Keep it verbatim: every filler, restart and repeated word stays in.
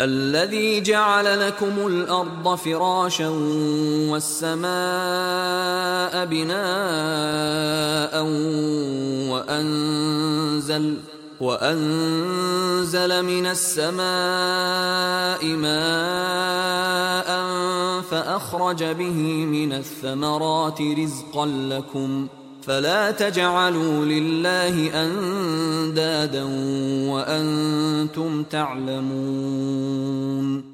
الذي جعل لكم الأرض فراشا والسماء بناء وأنزل وأنزل من السماء ماء فأخرج به من الثمرات رزقا لكم فلا تجعلوا لله أندادا وأنتم تعلمون